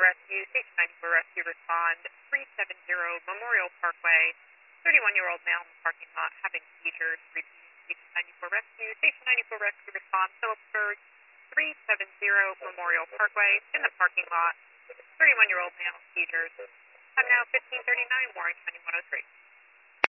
Rescue, Station 94 Rescue, respond 370 Memorial Parkway. 31-year-old male in the parking lot having seizures. Repeating, Station 94 Rescue, Station 94 Rescue, respond Phillipsburg, 370 Memorial Parkway, in the parking lot. 31-year-old male seizures. Time now 15:39, Warren County 103.